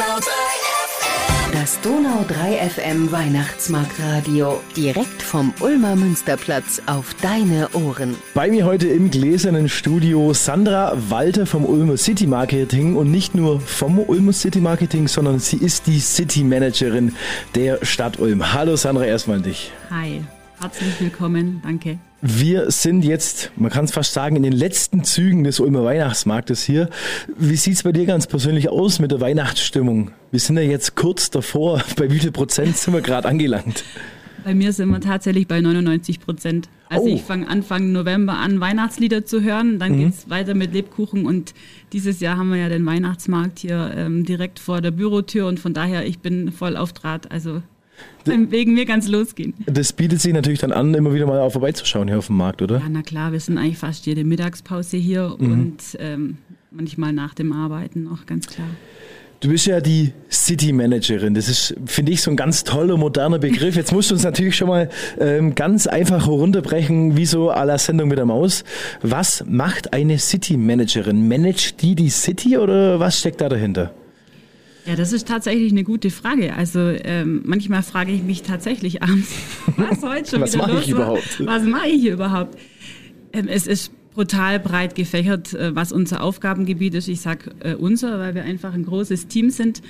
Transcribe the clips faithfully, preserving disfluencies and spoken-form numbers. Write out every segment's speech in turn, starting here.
Das Donau drei F M Weihnachtsmarktradio. Direkt vom Ulmer Münsterplatz auf deine Ohren. Bei mir heute im gläsernen Studio Sandra Walter vom Ulmer City Marketing. Und nicht nur vom Ulmer City Marketing, sondern sie ist die City Managerin der Stadt Ulm. Hallo Sandra, erstmal an dich. Hi, herzlich willkommen, danke. Wir sind jetzt, man kann es fast sagen, in den letzten Zügen des Ulmer Weihnachtsmarktes hier. Wie sieht es bei dir ganz persönlich aus mit der Weihnachtsstimmung? Wir sind ja jetzt kurz davor. Bei wie viel Prozent sind wir gerade angelangt? Bei mir sind wir tatsächlich bei neunundneunzig Prozent. Also Oh. ich fange Anfang November an, Weihnachtslieder zu hören. Dann Mhm. geht es weiter mit Lebkuchen. Und dieses Jahr haben wir ja den Weihnachtsmarkt hier ähm, direkt vor der Bürotür. Und von daher, ich bin voll auf Draht. Also wegen mir kann es losgehen. Das bietet sich natürlich dann an, immer wieder mal auch vorbeizuschauen hier auf dem Markt, oder? Ja, na klar, wir sind eigentlich fast jede Mittagspause hier Mhm. und ähm, manchmal nach dem Arbeiten noch, ganz klar. Du bist ja die City Managerin. Das ist, finde ich, so ein ganz toller, moderner Begriff. Jetzt musst du uns natürlich schon mal ähm, ganz einfach herunterbrechen, wie so à la Sendung mit der Maus. Was macht eine City Managerin? Managt die die City oder was steckt da dahinter? Ja, das ist tatsächlich eine gute Frage. Also ähm, manchmal frage ich mich tatsächlich abends, was heute schon Was wieder mache los ich war. überhaupt? Was mache ich hier überhaupt? Ähm, es ist brutal breit gefächert, äh, was unser Aufgabengebiet ist. Ich sage äh, unser, weil wir einfach ein großes Team sind,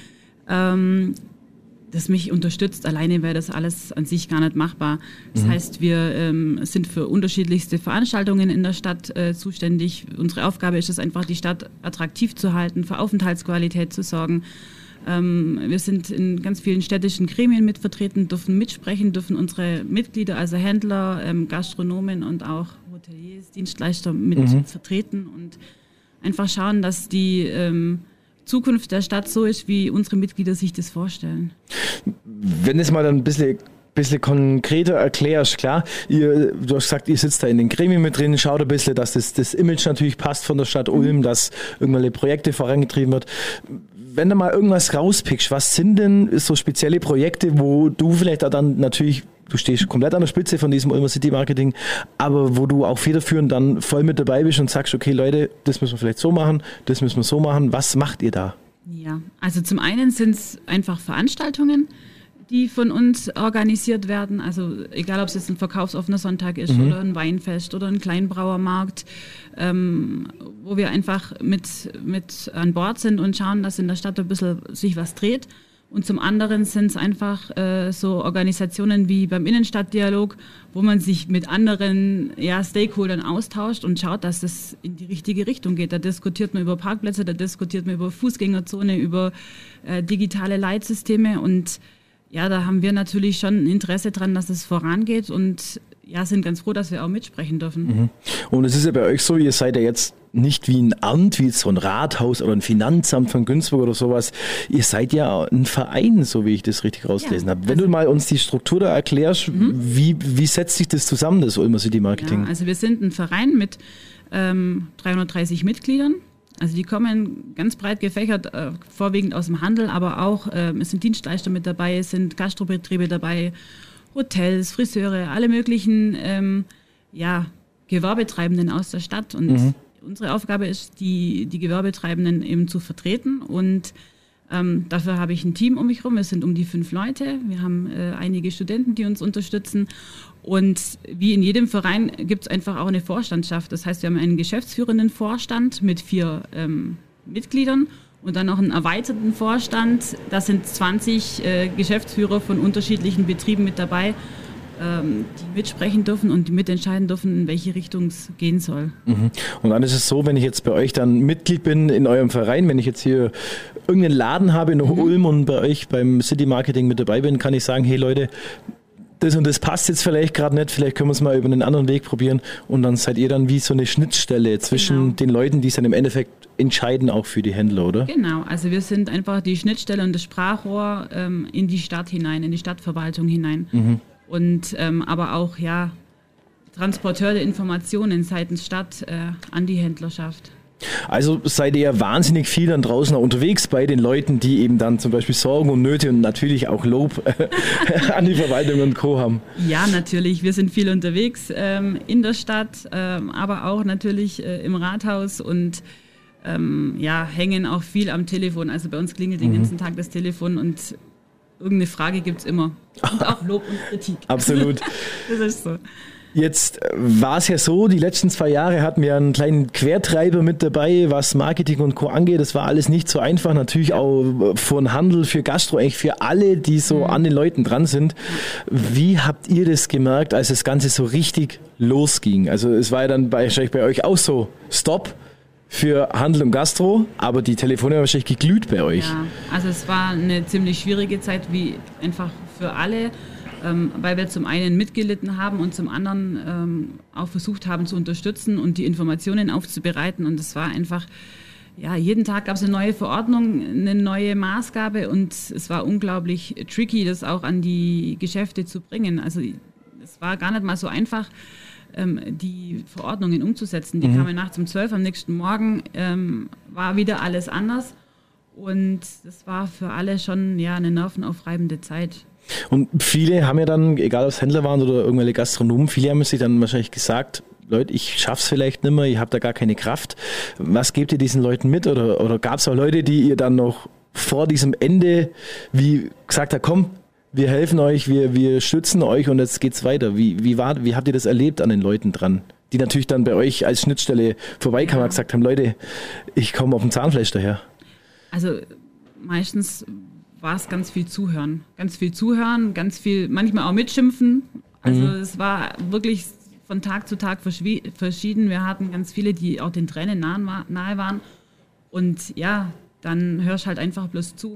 ähm, das mich unterstützt. Alleine wäre das alles an sich gar nicht machbar. Das Mhm. heißt, wir ähm, sind für unterschiedlichste Veranstaltungen in der Stadt äh, zuständig. Unsere Aufgabe ist es einfach, die Stadt attraktiv zu halten, für Aufenthaltsqualität zu sorgen. Ähm, wir sind in ganz vielen städtischen Gremien mit vertreten, dürfen mitsprechen, dürfen unsere Mitglieder, also Händler, ähm, Gastronomen und auch Hoteliers, Dienstleister mit Mhm. vertreten und einfach schauen, dass die ähm, Zukunft der Stadt so ist, wie unsere Mitglieder sich das vorstellen. Wenn es mal dann ein bisschen, bisschen konkreter erklärst, klar, ihr, du hast gesagt, ihr sitzt da in den Gremien mit drin, schaut ein bisschen, dass das, das Image natürlich passt von der Stadt Ulm, dass irgendwelche Projekte vorangetrieben wird. Wenn du mal irgendwas rauspickst, was sind denn so spezielle Projekte, wo du vielleicht auch dann natürlich, du stehst komplett an der Spitze von diesem Ulmer City Marketing, aber wo du auch federführend dann voll mit dabei bist und sagst, okay Leute, das müssen wir vielleicht so machen, das müssen wir so machen. Was macht ihr da? Ja, also zum einen sind es einfach Veranstaltungen, die von uns organisiert werden. Also egal, ob es jetzt ein verkaufsoffener Sonntag ist Mhm. oder ein Weinfest oder ein Kleinbrauermarkt, ähm, wo wir einfach mit, mit an Bord sind und schauen, dass in der Stadt ein bisschen sich was dreht. Und zum anderen sind es einfach äh, so Organisationen wie beim Innenstadtdialog, wo man sich mit anderen ja, Stakeholdern austauscht und schaut, dass es in die richtige Richtung geht. Da diskutiert man über Parkplätze, da diskutiert man über Fußgängerzone, über äh, digitale Leitsysteme und ja, da haben wir natürlich schon ein Interesse dran, dass es vorangeht und ja, sind ganz froh, dass wir auch mitsprechen dürfen. Mhm. Und es ist ja bei euch so, ihr seid ja jetzt nicht wie ein Amt, wie so ein Rathaus oder ein Finanzamt von Günzburg oder sowas. Ihr seid ja ein Verein, so wie ich das richtig rauslesen Ja, habe. Wenn du mal uns die Struktur da erklärst, mhm. wie, wie setzt sich das zusammen, das Ulmer City Marketing? Ja, also wir sind ein Verein mit ähm, dreihundertdreißig Mitgliedern. Also die kommen ganz breit gefächert, äh, vorwiegend aus dem Handel, aber auch äh, es sind Dienstleister mit dabei, es sind Gastrobetriebe dabei, Hotels, Friseure, alle möglichen ähm, ja, Gewerbetreibenden aus der Stadt. Und Mhm. unsere Aufgabe ist, die, die Gewerbetreibenden eben zu vertreten. Und ähm, dafür habe ich ein Team um mich herum. Wir sind um die fünf Leute. Wir haben äh, einige Studenten, die uns unterstützen. Und wie in jedem Verein gibt es einfach auch eine Vorstandschaft. Das heißt, wir haben einen geschäftsführenden Vorstand mit vier ähm, Mitgliedern und dann noch einen erweiterten Vorstand. Da sind zwanzig äh, Geschäftsführer von unterschiedlichen Betrieben mit dabei, ähm, die mitsprechen dürfen und die mitentscheiden dürfen, in welche Richtung es gehen soll. Mhm. Und dann ist es so, wenn ich jetzt bei euch dann Mitglied bin in eurem Verein, wenn ich jetzt hier irgendeinen Laden habe in mhm. Ulm und bei euch beim City Marketing mit dabei bin, kann ich sagen, hey Leute, das und das passt jetzt vielleicht gerade nicht, vielleicht können wir es mal über einen anderen Weg probieren und dann seid ihr dann wie so eine Schnittstelle zwischen Genau. den Leuten, die es dann im Endeffekt entscheiden, auch für die Händler, oder? Genau, also wir sind einfach die Schnittstelle und das Sprachrohr ähm, in die Stadt hinein, in die Stadtverwaltung hinein. Mhm. Und ähm, aber auch, ja, Transporteur der Informationen seitens Stadt äh, an die Händlerschaft. Also seid ihr wahnsinnig viel dann draußen auch unterwegs bei den Leuten, die eben dann zum Beispiel Sorgen und Nöte und natürlich auch Lob an die Verwaltung und Co. haben. Ja, natürlich. Wir sind viel unterwegs ähm, in der Stadt, ähm, aber auch natürlich äh, im Rathaus und ähm, ja, hängen auch viel am Telefon. Also bei uns klingelt den mhm. ganzen Tag das Telefon und irgendeine Frage gibt es immer. Und auch Lob und Kritik. Absolut. Das ist so. Jetzt war es ja so, die letzten zwei Jahre hatten wir einen kleinen Quertreiber mit dabei, was Marketing und Co. angeht. Das war alles nicht so einfach. Natürlich auch von Handel, für Gastro, eigentlich für alle, die so mhm. an den Leuten dran sind. Wie habt ihr das gemerkt, als das Ganze so richtig losging? Also es war ja dann wahrscheinlich bei euch auch so, Stopp für Handel und Gastro, aber die Telefone haben wahrscheinlich geglüht bei euch. Ja, also es war eine ziemlich schwierige Zeit, wie einfach für alle. Ähm, weil wir zum einen mitgelitten haben und zum anderen ähm, auch versucht haben zu unterstützen und die Informationen aufzubereiten. Und es war einfach, ja, jeden Tag gab es eine neue Verordnung, eine neue Maßgabe und es war unglaublich tricky, das auch an die Geschäfte zu bringen. Also es war gar nicht mal so einfach, ähm, die Verordnungen umzusetzen. Die mhm. kamen nachts um zwölf, am nächsten Morgen ähm, war wieder alles anders. Und das war für alle schon ja, eine nervenaufreibende Zeit. Und viele haben ja dann, egal ob es Händler waren oder irgendwelche Gastronomen, viele haben sich dann wahrscheinlich gesagt, Leute, ich schaff's vielleicht nicht mehr, ich habe da gar keine Kraft. Was gebt ihr diesen Leuten mit? Oder, oder gab es auch Leute, die ihr dann noch vor diesem Ende, wie gesagt habt, komm, wir helfen euch, wir, wir stützen euch und jetzt geht's weiter. Wie, wie, war, wie habt ihr das erlebt an den Leuten dran? Die natürlich dann bei euch als Schnittstelle vorbeikamen ja. und gesagt haben, Leute, ich komme auf dem Zahnfleisch daher. Also meistens war es ganz viel Zuhören. Ganz viel Zuhören, ganz viel, manchmal auch mitschimpfen. Also mhm. es war wirklich von Tag zu Tag verschieden. Wir hatten ganz viele, die auch den Tränen nahe waren. Und ja, dann hörst halt einfach bloß zu.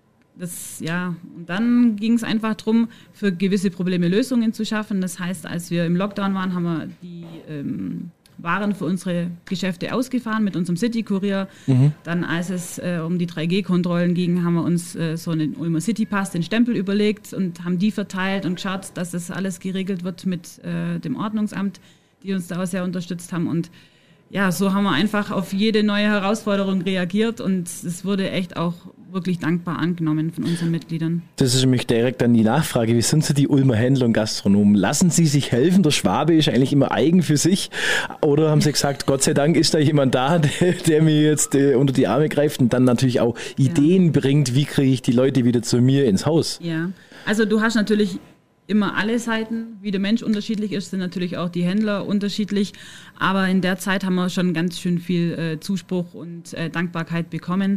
Das, ja, und dann ging es einfach darum, für gewisse Probleme Lösungen zu schaffen. Das heißt, als wir im Lockdown waren, haben wir die ähm, Waren für unsere Geschäfte ausgefahren mit unserem City-Kurier. Mhm. Dann, als es äh, um die drei G Kontrollen ging, haben wir uns äh, so einen Ulmer City-Pass, den Stempel überlegt und haben die verteilt und geschaut, dass das alles geregelt wird mit äh, dem Ordnungsamt, die uns da auch sehr unterstützt haben. Und ja, so haben wir einfach auf jede neue Herausforderung reagiert und es wurde echt auch wirklich dankbar angenommen von unseren Mitgliedern. Das ist nämlich direkt dann die Nachfrage, wie sind Sie die Ulmer Händler und Gastronomen? Lassen Sie sich helfen? Der Schwabe ist eigentlich immer eigen für sich. Oder haben Sie gesagt, Gott sei Dank ist da jemand da, der, der mir jetzt äh, unter die Arme greift und dann natürlich auch Ideen ja. bringt, wie kriege ich die Leute wieder zu mir ins Haus? Ja, also du hast natürlich immer alle Seiten, wie der Mensch unterschiedlich ist, sind natürlich auch die Händler unterschiedlich. Aber in der Zeit haben wir schon ganz schön viel äh, Zuspruch und äh, Dankbarkeit bekommen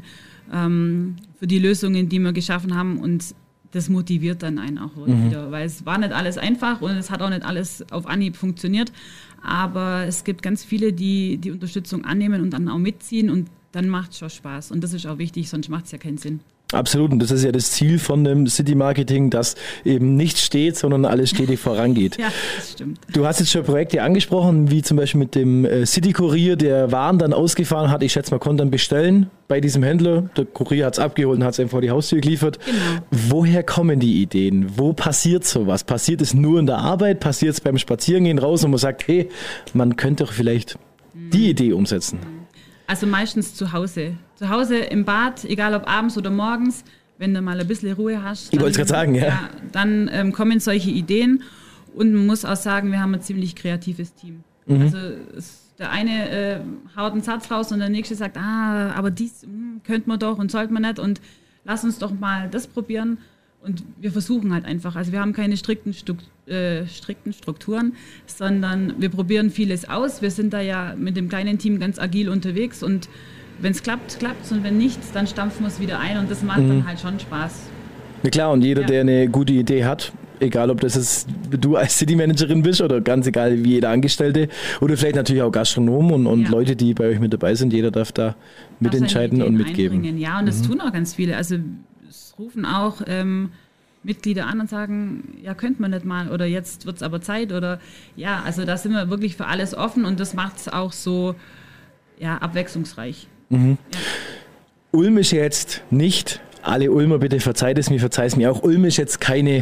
ähm, für die Lösungen, die wir geschaffen haben. Und das motiviert dann einen auch mhm. wieder, weil es war nicht alles einfach und es hat auch nicht alles auf Anhieb funktioniert. Aber es gibt ganz viele, die die Unterstützung annehmen und dann auch mitziehen und dann macht es schon Spaß. Und das ist auch wichtig, sonst macht es ja keinen Sinn. Absolut, und das ist ja das Ziel von dem City-Marketing, dass eben nichts steht, sondern alles stetig vorangeht. Ja, das stimmt. Du hast jetzt schon Projekte angesprochen, wie zum Beispiel mit dem City-Kurier, der Waren dann ausgefahren hat. Ich schätze, man konnte dann bestellen bei diesem Händler. Der Kurier hat es abgeholt und hat es einem vor die Haustür geliefert. Genau. Woher kommen die Ideen? Wo passiert sowas? Passiert es nur in der Arbeit? Passiert es beim Spazierengehen raus und man sagt, hey, man könnte doch vielleicht mhm. die Idee umsetzen? Also meistens zu Hause. Zu Hause im Bad, egal ob abends oder morgens, wenn du mal ein bisschen Ruhe hast. Dann, ich wollte es gerade sagen, ja. ja dann ähm, kommen solche Ideen und man muss auch sagen, wir haben ein ziemlich kreatives Team. Mhm. Also es, der eine äh, haut einen Satz raus und der nächste sagt, ah, aber dies mh, könnte man doch und sollte man nicht und lass uns doch mal das probieren. Und wir versuchen halt einfach, also wir haben keine strikten, Stuk- äh, strikten Strukturen, sondern wir probieren vieles aus. Wir sind da ja mit dem kleinen Team ganz agil unterwegs und wenn es klappt, klappt es und wenn nicht, dann stampfen wir es wieder ein und das macht mhm. dann halt schon Spaß. Na klar, und jeder, ja. der eine gute Idee hat, egal ob das jetzt du als City-Managerin bist oder ganz egal wie jeder Angestellte oder vielleicht natürlich auch Gastronomen und, und ja. Leute, die bei euch mit dabei sind, jeder darf da mitentscheiden und mitgeben. Einbringen. Ja, und das mhm. tun auch ganz viele. Also es rufen auch ähm, Mitglieder an und sagen, ja, könnte man nicht mal oder jetzt wird es aber Zeit oder ja, also da sind wir wirklich für alles offen und das macht es auch so ja, abwechslungsreich. Mhm. Ja. Ulm ist jetzt nicht, alle Ulmer bitte verzeiht es mir, verzeiht es mir auch, Ulm ist jetzt keine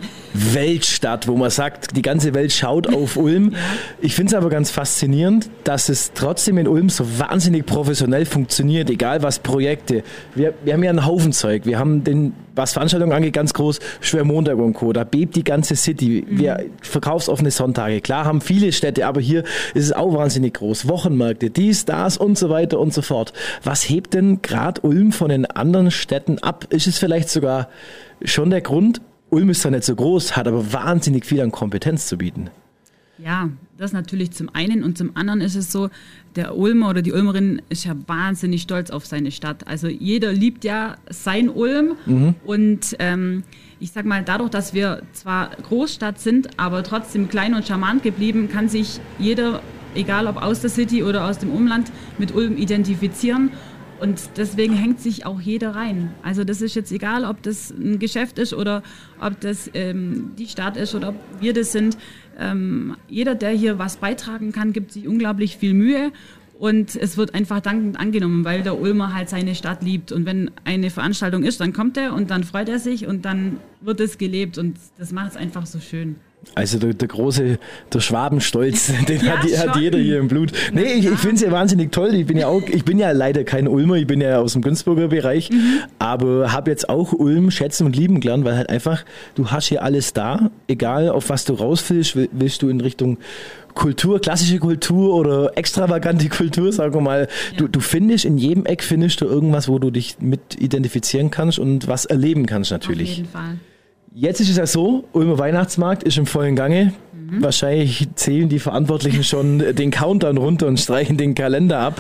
Weltstadt, wo man sagt, die ganze Welt schaut auf Ulm. Ja. Ich finde es aber ganz faszinierend, dass es trotzdem in Ulm so wahnsinnig professionell funktioniert, egal was Projekte. Wir, wir haben ja einen Haufen Zeug. Wir haben den, was Veranstaltungen angeht, ganz groß, Schwermontag und Co. Da bebt die ganze City. Mhm. Wir verkaufsoffene Sonntage. Klar haben viele Städte, aber hier ist es auch wahnsinnig groß. Wochenmärkte, dies, das und so weiter und so fort. Was hebt denn gerade Ulm von den anderen Städten ab? Ist es vielleicht sogar schon der Grund? Ulm ist zwar nicht so groß, hat aber wahnsinnig viel an Kompetenz zu bieten. Ja, das natürlich zum einen und zum anderen ist es so, der Ulmer oder die Ulmerin ist ja wahnsinnig stolz auf seine Stadt. Also jeder liebt ja sein Ulm mhm. und ähm, ich sag mal, dadurch, dass wir zwar Großstadt sind, aber trotzdem klein und charmant geblieben, kann sich jeder, egal ob aus der City oder aus dem Umland, mit Ulm identifizieren. Und deswegen hängt sich auch jeder rein. Also das ist jetzt egal, ob das ein Geschäft ist oder ob das ähm, die Stadt ist oder ob wir das sind. Ähm, jeder, der hier was beitragen kann, gibt sich unglaublich viel Mühe und es wird einfach dankend angenommen, weil der Ulmer halt seine Stadt liebt. Und wenn eine Veranstaltung ist, dann kommt er und dann freut er sich und dann wird es gelebt und das macht es einfach so schön. Also der, der große, der Schwabenstolz, den ja, hat, hat jeder hier im Blut. Nee, ich, ich finde es ja wahnsinnig toll. Ich bin ja auch, ich bin ja leider kein Ulmer, ich bin ja aus dem Günzburger Bereich, mhm. aber habe jetzt auch Ulm schätzen und lieben gelernt, weil halt einfach, du hast hier alles da, egal auf was du rausfällst, willst du in Richtung Kultur, klassische Kultur oder extravagante Kultur, sagen wir mal. Ja. Du, du findest, in jedem Eck findest du irgendwas, wo du dich mit identifizieren kannst und was erleben kannst natürlich. Auf jeden Fall. Jetzt ist es ja so, Ulmer Weihnachtsmarkt ist im vollen Gange. Mhm. Wahrscheinlich zählen die Verantwortlichen schon den Countdown runter und streichen den Kalender ab.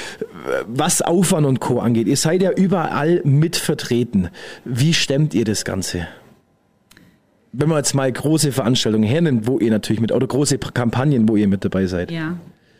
Was Aufwand und Co. angeht, ihr seid ja überall mit vertreten. Wie stemmt ihr das Ganze? Wenn man jetzt mal große Veranstaltungen hernimmt, wo ihr natürlich mit, oder große Kampagnen, wo ihr mit dabei seid. Ja,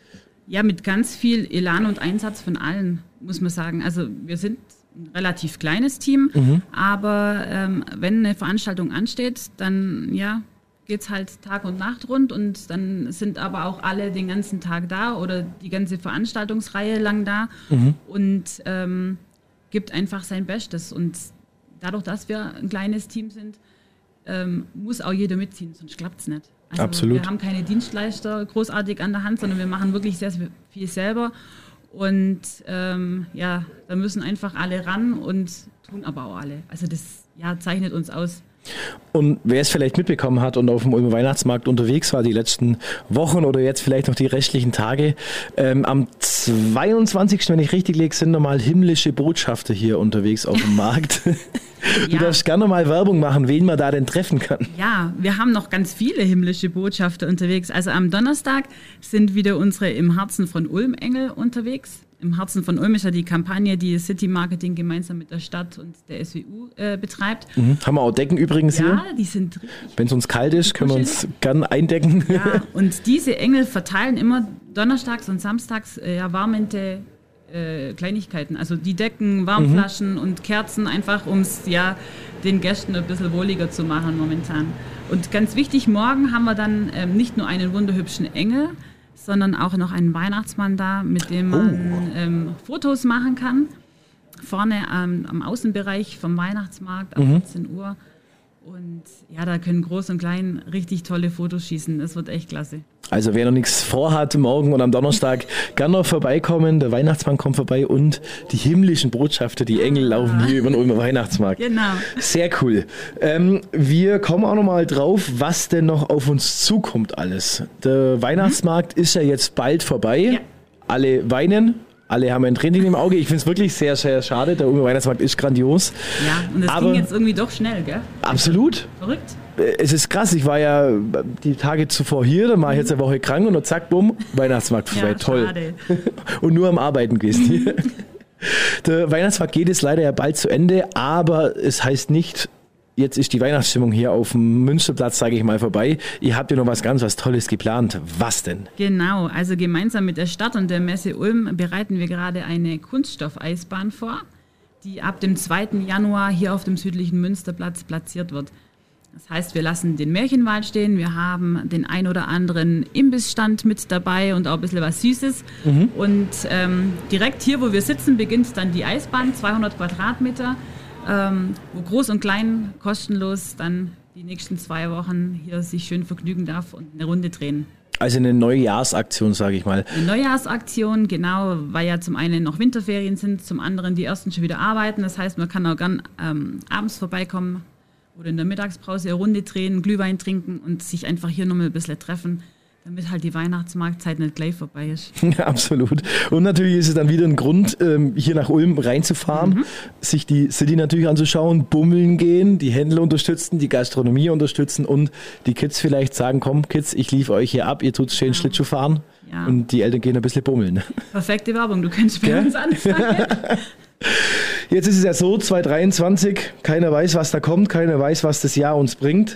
ja, mit ganz viel Elan und Einsatz von allen, muss man sagen. Also wir sind ein relativ kleines Team, mhm. aber ähm, wenn eine Veranstaltung ansteht, dann ja, geht es halt Tag und Nacht rund und dann sind aber auch alle den ganzen Tag da oder die ganze Veranstaltungsreihe lang da mhm. und ähm, gibt einfach sein Bestes. Und dadurch, dass wir ein kleines Team sind, ähm, muss auch jeder mitziehen, sonst klappt es nicht. Also Absolut. Wir haben keine Dienstleister großartig an der Hand, sondern wir machen wirklich sehr, sehr viel selber. Und ähm, ja, da müssen einfach alle ran und tun aber auch alle. Also das ja, zeichnet uns aus. Und wer es vielleicht mitbekommen hat und auf dem Ulmer Weihnachtsmarkt unterwegs war die letzten Wochen oder jetzt vielleicht noch die restlichen Tage, ähm, am zweiundzwanzigsten, wenn ich richtig liege, sind nochmal himmlische Botschafter hier unterwegs auf dem Markt. Du ja. darfst gerne mal Werbung machen, wen man da denn treffen kann. Ja, wir haben noch ganz viele himmlische Botschafter unterwegs. Also am Donnerstag sind wieder unsere Im Herzen von Ulm Engel unterwegs. Im Herzen von Ulm ist ja die Kampagne, die City Marketing gemeinsam mit der Stadt und der S W U äh, betreibt. Mhm. Haben wir auch Decken übrigens ja, hier. Ja, die sind richtig. Wenn es uns kalt ist, können wir uns gern eindecken. Ja, und diese Engel verteilen immer donnerstags und samstags äh, ja, warmende äh, Kleinigkeiten. Also die Decken, Warmflaschen mhm. und Kerzen, einfach um es ja, den Gästen ein bisschen wohliger zu machen momentan. Und ganz wichtig, morgen haben wir dann ähm, nicht nur einen wunderhübschen Engel, sondern auch noch einen Weihnachtsmann da, mit dem man oh. ähm, Fotos machen kann. Vorne ähm, am Außenbereich vom Weihnachtsmarkt ab mhm. vierzehn Uhr. Und ja, da können Groß und Klein richtig tolle Fotos schießen. Das wird echt klasse. Also wer noch nichts vorhat, morgen und am Donnerstag gerne noch vorbeikommen. Der Weihnachtsmann kommt vorbei und die himmlischen Botschafter, die Engel laufen hier über den Ulmer Weihnachtsmarkt. Genau. Sehr cool. Ähm, wir kommen auch noch mal drauf, was denn noch auf uns zukommt alles. Der Weihnachtsmarkt mhm. ist ja jetzt bald vorbei. Ja. Alle weinen. Alle haben ein Training im Auge. Ich finde es wirklich sehr, sehr schade. Der Ulmer Weihnachtsmarkt ist grandios. Ja, und es ging jetzt irgendwie doch schnell, gell? Absolut. Verrückt. Es ist krass. Ich war ja die Tage zuvor hier, dann war ich jetzt eine Woche krank und dann zack, bumm, Weihnachtsmarkt vorbei. Ja, toll. Schade. Und nur am Arbeiten gewesen. Der Weihnachtsmarkt geht jetzt leider ja bald zu Ende, aber es heißt nicht, jetzt ist die Weihnachtsstimmung hier auf dem Münsterplatz, sage ich mal, vorbei. Ihr habt ja noch was ganz was Tolles geplant. Was denn? Genau, also gemeinsam mit der Stadt und der Messe Ulm bereiten wir gerade eine Kunststoffeisbahn vor, die ab dem zweiten Januar hier auf dem südlichen Münsterplatz platziert wird. Das heißt, wir lassen den Märchenwald stehen, wir haben den ein oder anderen Imbissstand mit dabei und auch ein bisschen was Süßes. Mhm. Und ähm, direkt hier, wo wir sitzen, beginnt dann die Eisbahn, zweihundert Quadratmeter. Ähm, wo Groß und Klein kostenlos dann die nächsten zwei Wochen hier sich schön vergnügen darf und eine Runde drehen. Also eine Neujahrsaktion, sage ich mal. Eine Neujahrsaktion, genau, weil ja zum einen noch Winterferien sind, zum anderen die ersten schon wieder arbeiten. Das heißt, man kann auch gern ähm, abends vorbeikommen oder in der Mittagspause eine Runde drehen, Glühwein trinken und sich einfach hier nochmal ein bisschen treffen, damit halt die Weihnachtsmarktzeit nicht gleich vorbei ist. Ja, absolut. Und natürlich ist es dann wieder ein Grund, hier nach Ulm reinzufahren, mhm. sich die City natürlich anzuschauen, bummeln gehen, die Händler unterstützen, die Gastronomie unterstützen und die Kids vielleicht sagen, komm Kids, ich liefere euch hier ab, ihr tut schön ja. Schlittschuh fahren ja. und die Eltern gehen ein bisschen bummeln. Perfekte Werbung, du könntest bei uns anfangen. Jetzt ist es ja so, zwanzig dreiundzwanzig, keiner weiß, was da kommt, keiner weiß, was das Jahr uns bringt.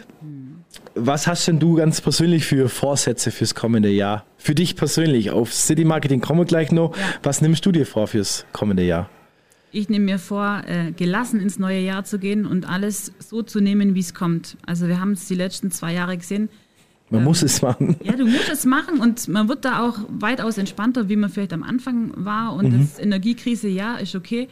Was hast denn du ganz persönlich für Vorsätze fürs kommende Jahr? Für dich persönlich, auf City Marketing kommen wir gleich noch. Ja. Was nimmst du dir vor fürs kommende Jahr? Ich nehme mir vor, gelassen ins neue Jahr zu gehen und alles so zu nehmen, wie es kommt. Also wir haben es die letzten zwei Jahre gesehen. Man ähm, muss es machen. Ja, du musst es machen und man wird da auch weitaus entspannter, wie man vielleicht am Anfang war. Und mhm. das Energiekrise, ja, ist okay.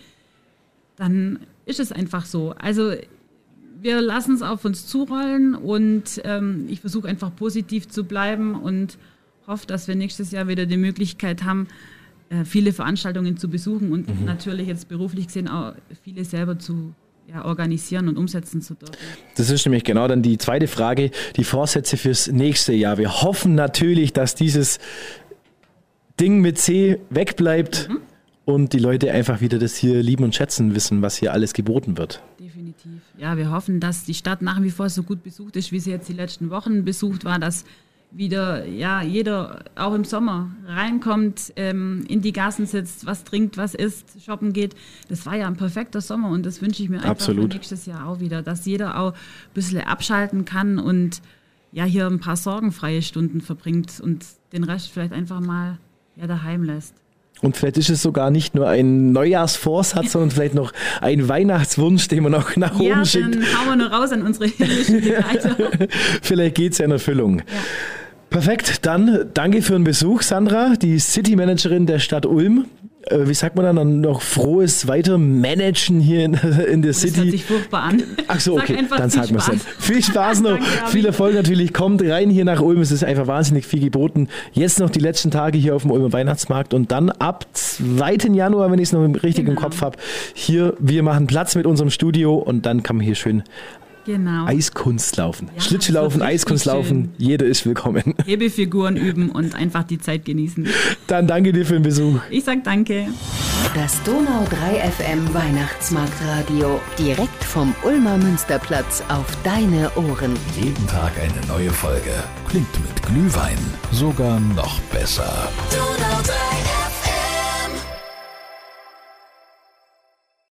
Dann ist es einfach so. Also wir lassen es auf uns zurollen und ähm, ich versuche einfach positiv zu bleiben und hoffe, dass wir nächstes Jahr wieder die Möglichkeit haben, äh, viele Veranstaltungen zu besuchen und mhm. natürlich jetzt beruflich gesehen auch viele selber zu ja, organisieren und umsetzen zu dürfen. Das ist nämlich genau dann die zweite Frage, die Vorsätze fürs nächste Jahr. Wir hoffen natürlich, dass dieses Ding mit C wegbleibt. Mhm. Und die Leute einfach wieder das hier lieben und schätzen wissen, was hier alles geboten wird. Definitiv. Ja, wir hoffen, dass die Stadt nach wie vor so gut besucht ist, wie sie jetzt die letzten Wochen besucht war, dass wieder ja, jeder auch im Sommer reinkommt, ähm, in die Gassen sitzt, was trinkt, was isst, shoppen geht. Das war ja ein perfekter Sommer und das wünsche ich mir einfach Absolut. für nächstes Jahr auch wieder, dass jeder auch ein bisschen abschalten kann und ja, hier ein paar sorgenfreie Stunden verbringt und den Rest vielleicht einfach mal ja, daheim lässt. Und vielleicht ist es sogar nicht nur ein Neujahrsvorsatz, sondern vielleicht noch ein Weihnachtswunsch, den man auch nach ja, oben schickt. Ja, dann hauen wir noch raus an unsere himmlischen Begleiter. Vielleicht geht es ja in Erfüllung. Ja. Perfekt, dann danke für den Besuch, Sandra, die City-Managerin der Stadt Ulm. Wie sagt man dann noch frohes Weitermanagen hier in, in der das City? Das hört sich furchtbar an. Ach so, okay, Sag dann sagen wir es nicht. Viel Spaß noch, Danke, viel Erfolg natürlich. Kommt rein hier nach Ulm, es ist einfach wahnsinnig viel geboten. Jetzt noch die letzten Tage hier auf dem Ulmer Weihnachtsmarkt und dann ab zweiten Januar, wenn ich es noch richtig genau. im Kopf habe, hier, wir machen Platz mit unserem Studio und dann kann man hier schön Genau. Eiskunst laufen. Ja, Schlittschuhlaufen, Eiskunst laufen, jeder ist willkommen. Hebefiguren üben und einfach die Zeit genießen. Dann danke dir für den Besuch. Ich sag danke. Das Donau drei F M Weihnachtsmarktradio. Direkt vom Ulmer Münsterplatz auf deine Ohren. Jeden Tag eine neue Folge. Klingt mit Glühwein sogar noch besser. Donau drei